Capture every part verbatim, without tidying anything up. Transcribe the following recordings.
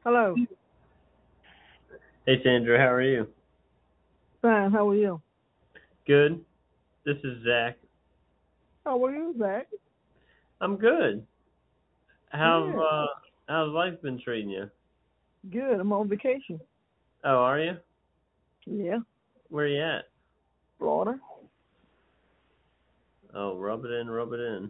Hello. Hey Sandra, how are you? Fine. How are you? Good. This is Zach. How are you, Zach? I'm good. How's Good. uh how's life been treating you? Good. I'm on vacation. Oh, are you? Yeah. Where you at? Florida. Oh, rub it in, rub it in.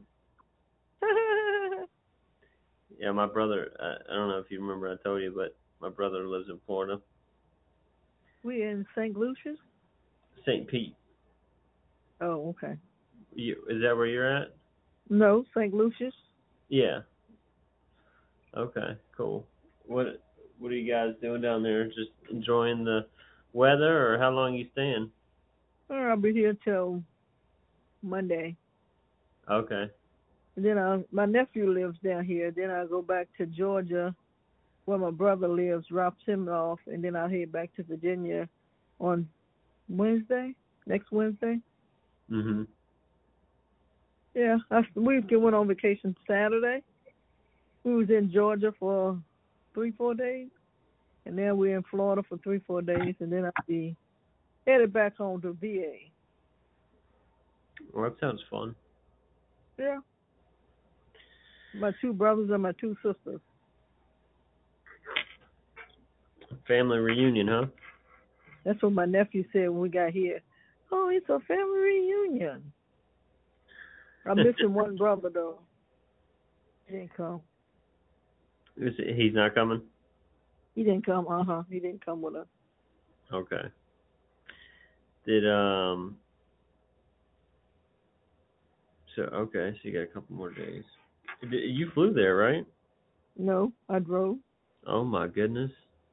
Yeah, my brother. I, I don't know if you remember I told you, but my brother lives in Florida, we in Saint Lucia's? Saint Pete. Oh, okay. You, is that where you're at? No, Saint Lucia's. Yeah. Okay. Cool. What What are you guys doing down there? Just enjoying the weather, or how long you staying? Uh, I'll be here till Monday. Okay. And then I, my nephew lives down here. Then I'll go back to Georgia where my brother lives, drop him off, and then I'll head back to Virginia on Wednesday, next Wednesday. Mhm. Yeah, I, we went on vacation Saturday. We was in Georgia for three, four days. And then we're in Florida for three, four days, and then I'll be headed back home to V A. Well, that sounds fun. Yeah, my two brothers and my two sisters. Family reunion, huh? That's what my nephew said when we got here. Oh, it's a family reunion. I'm missing one brother though. He didn't come. Is it- He's not coming? He didn't come. Uh huh. He didn't come with us. Okay. Did um so okay, so you got a couple more days. Did, you flew there, right? No, I drove. Oh my goodness.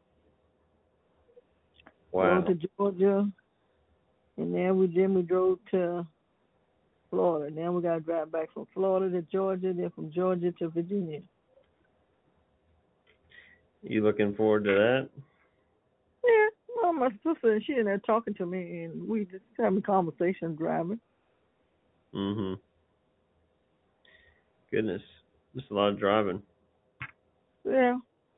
Drove Wow. to Georgia, and then we then we drove to Florida. Then we got to drive back from Florida to Georgia, then from Georgia to Virginia. You looking forward to that? Yeah, well, my sister and she in there talking to me, and we just having a conversation driving. Mhm. Goodness. Just a lot of driving. Yeah.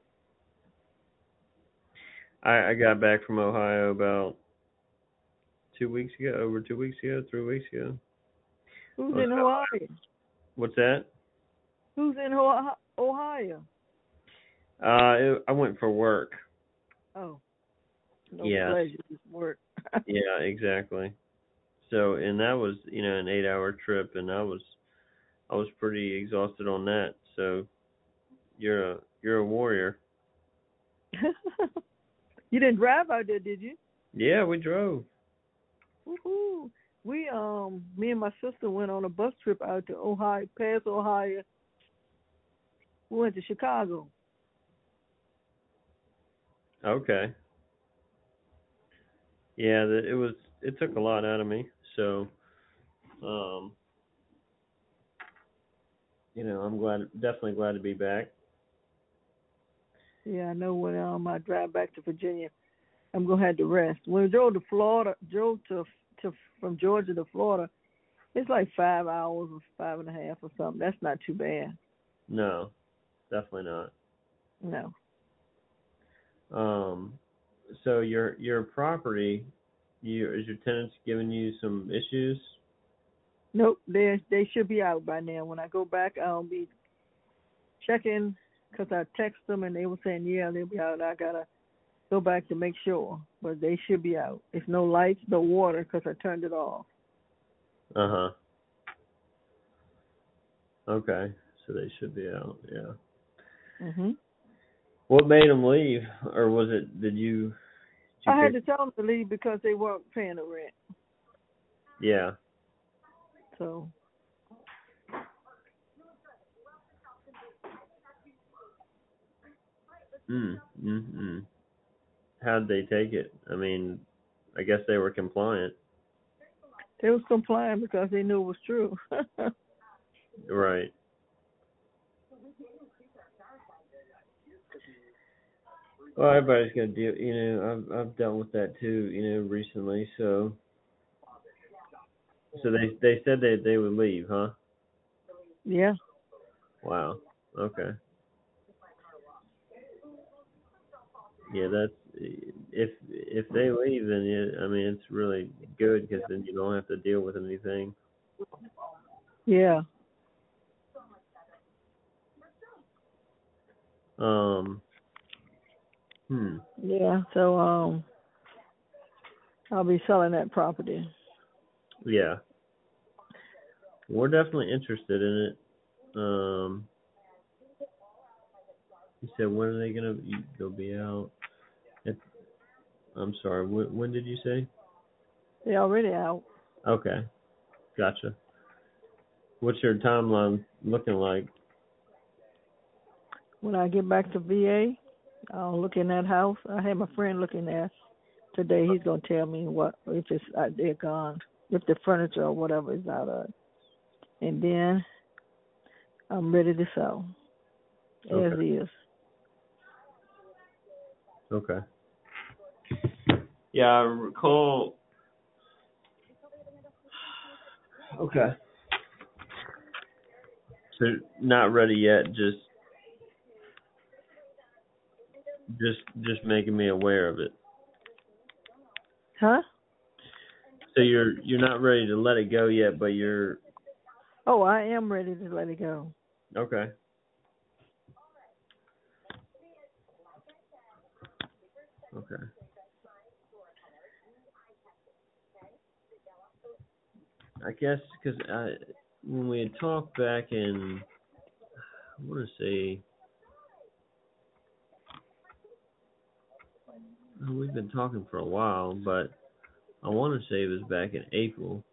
I, I got back from Ohio about two weeks ago, over two weeks ago, three weeks ago. Who's I was in in Hawaii? Ohio. What's that? Who's in Ho- Ohio? Uh it, I went for work. Oh, no Yes. pleasure, just work. Yeah, exactly. So and that was, you know, an eight hour trip and I was I was pretty exhausted on that. So you're a you're a warrior. You didn't drive out there, did you? Yeah, we drove. Woohoo! We um, me and my sister went on a bus trip out to Ohio, past Ohio. We went to Chicago. Okay. Yeah, the, it was it took a lot out of me. So, um, you know, I'm glad, definitely glad to be back. Yeah, I know when um I drive back to Virginia, I'm gonna have to rest. When we drove to Florida, drove to to from Georgia to Florida, it's like five hours or five and a half or something. That's not too bad. No, definitely not. No. Um, so your your property, you is your tenants giving you some issues? Nope, they they should be out by now. When I go back, I'll be checking because I text them and they were saying yeah they'll be out. I gotta go back to make sure, but they should be out. It's no lights, no water because I turned it off. Uh huh. Okay, so they should be out. Yeah. Mhm. What made them leave, or was it did you did you I had pick? to tell them to leave because they weren't paying the rent. Yeah. So Mm. Mm. Mm. How'd they take it? I mean, I guess they were compliant. they was complying because they knew it was true. Right. Well, everybody's gonna deal. You know, I've I've dealt with that too. You know, recently. So so they they said they they would leave, huh? Yeah. Wow. Okay. Yeah, that's if if they leave, then it, I mean it's really good because then you don't have to deal with anything. Yeah. Um. Hmm. Yeah. So um, I'll be selling that property. Yeah, we're definitely interested in it. Um. You said when are they gonna be, they'll be out? At, I'm sorry. When, when did you say? They're already out. Okay, gotcha. What's your timeline looking like? When I get back to V A, I'll look in that house. I had my friend looking there today. He's gonna tell me what if it's uh, they're gone, if the furniture or whatever is out of it, and then I'm ready to sell as Okay. is. Okay. Yeah, I recall. Okay. So not ready yet. Just just just making me aware of it. Huh? So you're you're not ready to let it go yet, but you're Oh, I am ready to let it go. okay. Okay. I guess because I when we had talked back in, I want to say oh, we've been talking for a while, but I want to say it was back in April.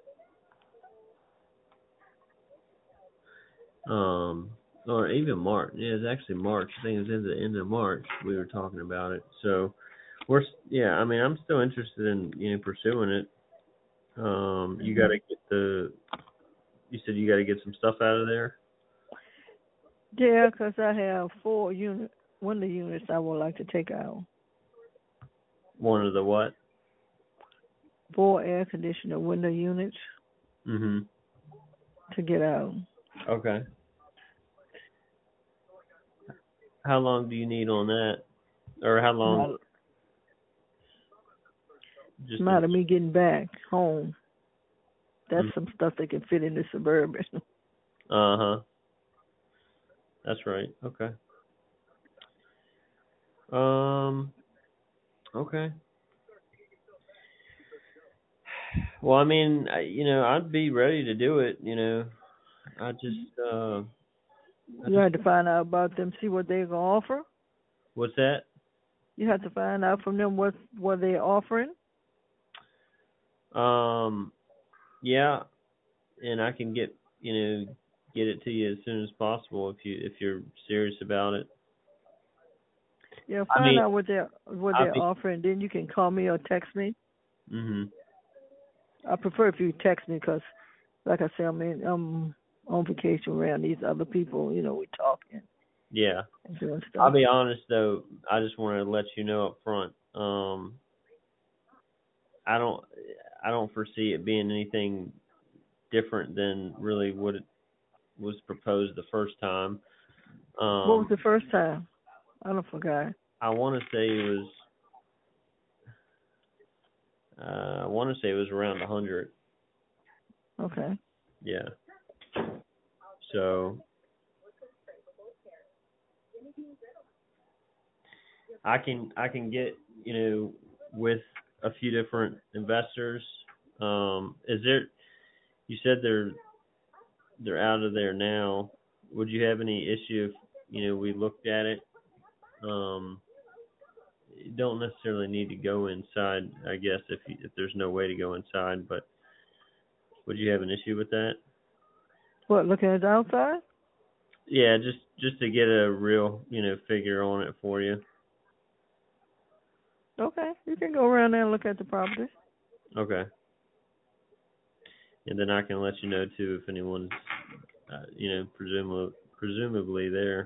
Um, or even March. Yeah, it's actually March. I think it was in the end of March we were talking about it. So we're yeah. I mean, I'm still interested in you know pursuing it. Um, you got to get the. You said you got to get some stuff out of there. Yeah, 'cause I have four unit window units I would like to take out. One of the what? Four air conditioner window units Mhm. to get out. Okay. How long do you need on that, or how long? Not, it's a Just. matter of me getting back home. That's Uh some stuff that can fit in the Suburban. huh. That's right. Okay. Um. Okay. Well, I mean, I, you know, I'd be ready to do it. You know, I just, uh, I You just, have to find out about them, see what they're gonna offer. what's that? You have to find out from them what what they're offering. Um. Yeah, and I can get, you know, get it to you as soon as possible if you if you're serious about it. Yeah, I find mean, out what they're what I they're mean. offering. Then you can call me or text me. Mhm. I prefer if you text me 'cause like I said, I'm in, I'm on vacation around these other people. You know, we talking Yeah. and doing I'll stuff. be honest though. I just want to let you know up front. Um. I don't. I don't foresee it being anything different than really what it was proposed the first time. What was Um, the first time? I don't forgot. I want to say it was. Uh, I want to say it was around a hundred. Okay. Yeah. So I can I can get you know with a few different investors. Um, is there? You said they're they're out of there now. Would you have any issue if you know we looked at it? Um, you don't necessarily need to go inside, I guess, if you, if there's no way to go inside. But would you have an issue with that? What, looking at the outside? Yeah, just just to get a real you know figure on it for you. Okay. You can go around there and look at the property. Okay. And then I can let you know too if anyone's uh, you know presumably presumably there.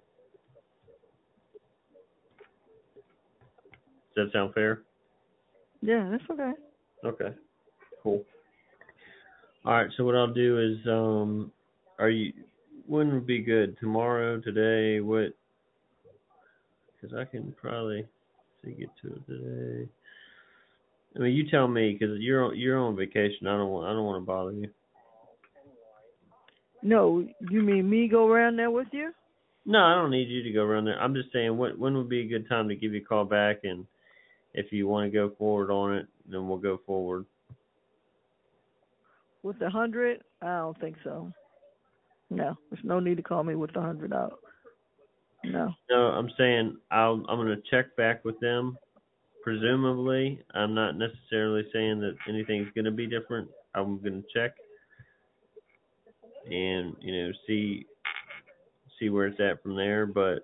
Does that sound fair? Yeah, that's okay. Okay. Cool. All right. So what I'll do is, um, are you? When would be good? Tomorrow? Today? What? Because I can probably. see, get to it today. I mean, you tell me because you're you're on vacation. I don't want I don't want to bother you. No, you mean me go around there with you? No, I don't need you to go around there. I'm just saying, when when would be a good time to give you a call back, and if you want to go forward on it, then we'll go forward. With the hundred? I don't think so. No, there's no need to call me with the hundred out. No. No, I'm saying I'll I'm gonna check back with them. Presumably, I'm not necessarily saying that anything's gonna be different. I'm gonna check and you know see see where it's at from there. But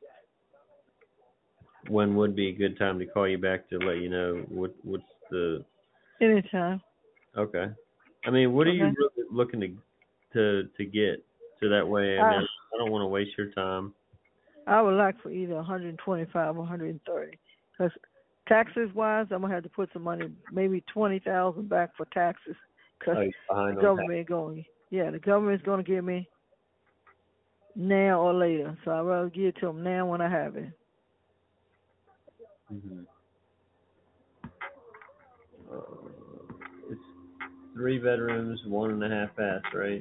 when would be a good time to call you back to let you know what what's the Anytime. okay. I mean, what are Okay. you really looking to to to get so that way? I mean, I, I don't want to waste your time. I would like for either one hundred twenty-five or one hundred thirty. Because taxes wise, I'm going to have to put some money, maybe twenty thousand back for taxes. Because Oh, you're behind the on government going, yeah, the government's going to give me now or later. So I'd rather give it to them now when I have it. Mm-hmm. Uh, it's three bedrooms, one and a half baths, right?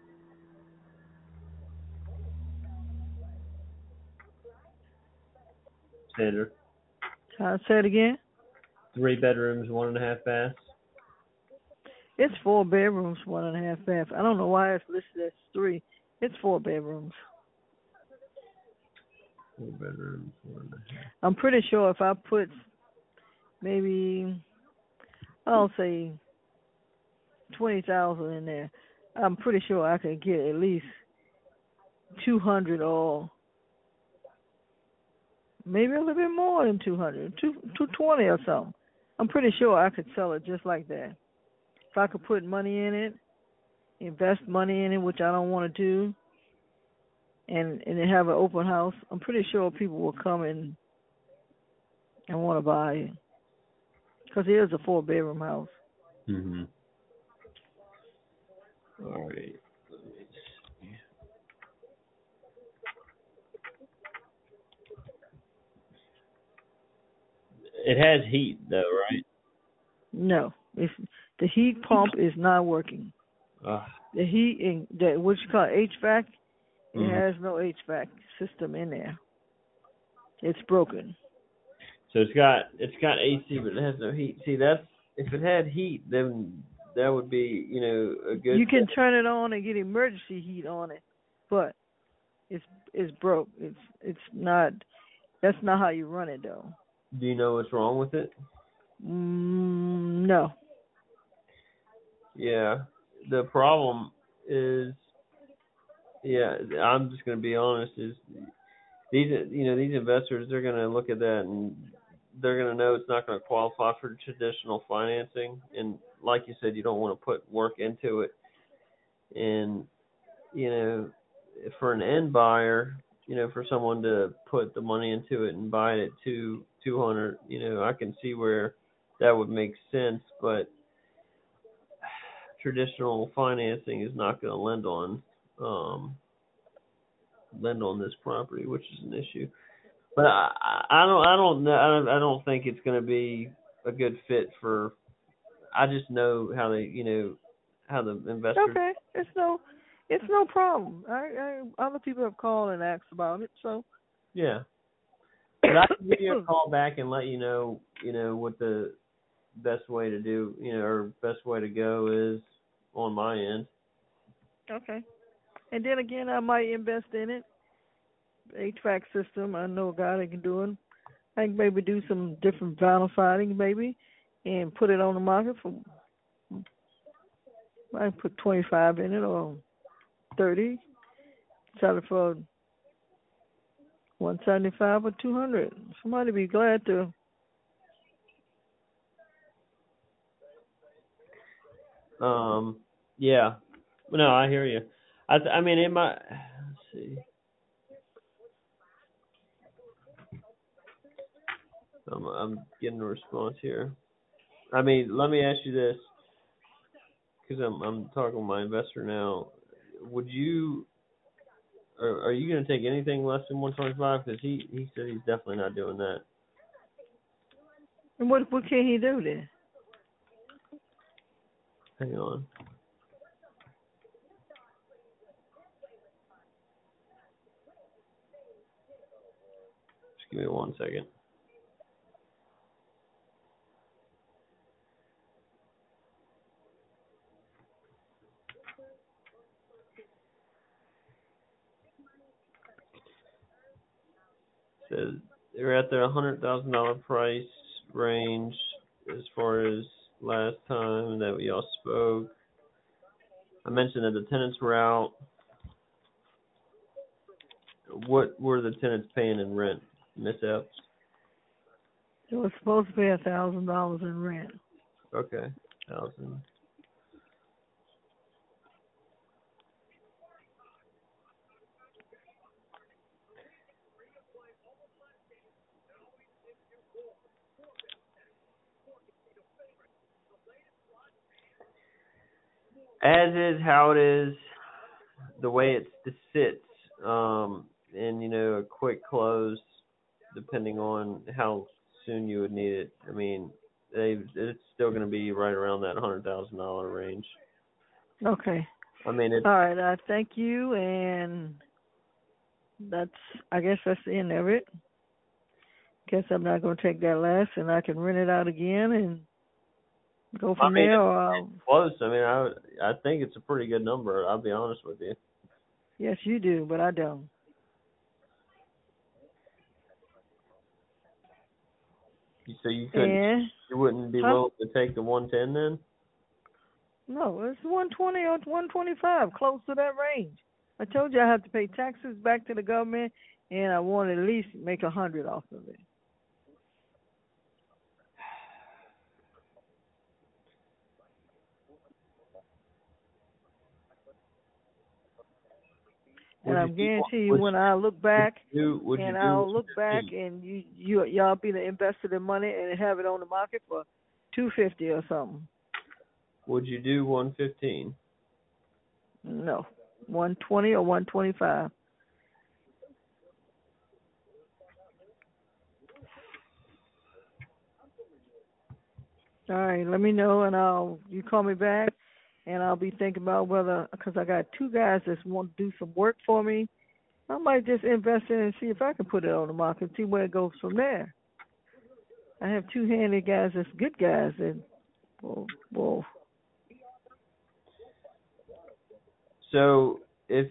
Sandra? Can I say it again? Three bedrooms, one and a half baths? It's four bedrooms, one and a half bath. I don't know why it's listed as three. It's four bedrooms. Four bedrooms, one and a half. I'm pretty sure if I put maybe, I'll say twenty thousand in there, I'm pretty sure I could get at least two hundred or maybe a little bit more than two hundred, two, two twenty or something. I'm pretty sure I could sell it just like that. If I could put money in it, invest money in it, which I don't want to do, and and then have an open house, I'm pretty sure people will come in and want to buy it. Because it is a four bedroom house. Mm-hmm. All right. Let me see. It has heat though, right? No, it's, the heat pump is not working. Uh, The heat, in, the, what you call H V A C, it mm-hmm. has no H V A C system in there. It's broken. So it's got it's got A C, but it has no heat. See, that's if it had heat, then that would be you know a good. You can turn it on and get emergency heat on it, but it's it's broke. It's it's not. That's not how you run it though. Do you know what's wrong with it? Mm, no. Yeah, the problem is, yeah, I'm just gonna be honest. Is these you know these investors, they're gonna look at that and they're gonna know it's not gonna qualify for traditional financing, and like you said, you don't want to put work into it. And you know, for an end buyer, you know, for someone to put the money into it and buy it at two two hundred, you know, I can see where that would make sense, but traditional financing is not going to lend on um, lend on this property, which is an issue. But I, I don't I don't know I don't think it's going to be a good fit for. I just know how they you know how the investors. Okay, it's no, it's no problem. I, I other people have called and asked about it, so. Yeah. But I can give you a call back and let you know you know what the best way to do you know or best way to go is on my end. Okay. And then again, I might invest in it. H V A C system, I know a guy that can do it. I can maybe do some different vinyl siding, maybe, and put it on the market for. I can put twenty-five in it or thirty. Sell it for one seventy-five or two hundred. Somebody be glad to. Um. Yeah. No, I hear you. I. Th- I mean, it might. Let's see. I'm. I'm getting a response here. I mean, let me ask you this, because I'm. I'm talking with my investor now. Would you? Are, are you going to take anything less than one twenty-five? Because he. He said he's definitely not doing that. And what what can he do then? Hang on. Just give me one second. Says they're at their one hundred thousand dollars price range as far as last time that we all spoke. I mentioned that the tenants were out. What were the tenants paying in rent, Miss Epps? They were supposed to pay a thousand dollars in rent. Okay, thousand. As is how it is, the way it sits, um, and you know, a quick close, depending on how soon you would need it. I mean, they it's still going to be right around that hundred thousand dollar range. Okay. I mean, it's all right. I thank you, and that's I guess that's the end of it. Guess I'm not going to take that less, and I can rent it out again and go from I mean, there. it's, Or it's close. I mean, I I think it's a pretty good number. I'll be honest with you. yes, you do, but I don't. So you couldn't, And, you wouldn't be huh? willing to take the one ten then? No, it's one twenty or one twenty-five, close to that range. I told you I have to pay taxes back to the government, and I want to at least make a hundred off of it. And I'm guarantee you, when I look back, do, would and you I'll do look back, and you, you, y'all be the investor the money and have it on the market for two fifty or something. Would you do one fifteen? No, one twenty or one twenty-five. All right, let me know, and I'll you call me back, and I'll be thinking about whether, because I got two guys that want to do some work for me. I might just invest in it and see if I can put it on the market and see where it goes from there. I have two handy guys that's good guys, and well, well. So if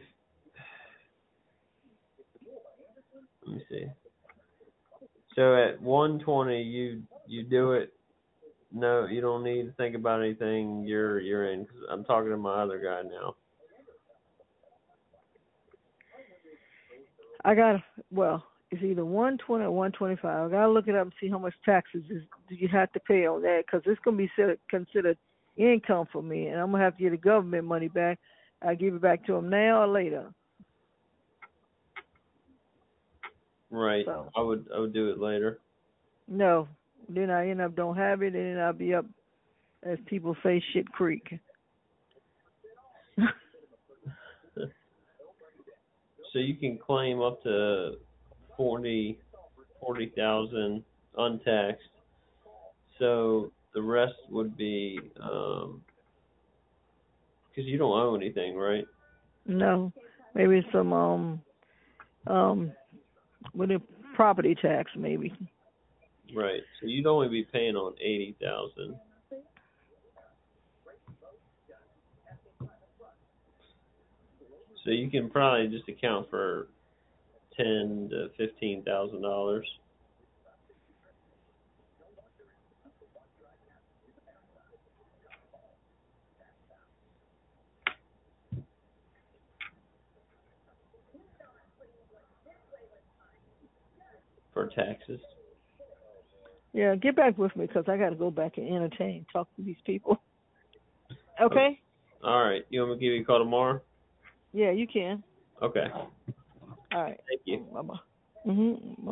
let me see. So at one twenty, you you do it. No, you don't need to think about anything. You're you're in. Cause I'm talking to my other guy now. I got well. It's either one twenty or one twenty-five. I gotta look it up and see how much taxes is, do you have to pay on that, because it's gonna be considered income for me, and I'm gonna have to get the government money back. I give it back to them now or later. Right. So, I would I would do it later. No. Then I end up don't have it, and then I'll be up, as people say, shit creek. So you can claim up to forty forty thousand untaxed. So the rest would be um because you don't owe anything, right? No, maybe some um um with a property tax, maybe. Right. So you'd only be paying on eighty thousand. So you can probably just account for ten to fifteen thousand dollars. For taxes. Yeah, get back with me, because I got to go back and entertain, talk to these people. Okay? All right. You want me to give you a call tomorrow? Yeah, you can. Okay. All right. Thank you. Bye-bye. Mm-hmm.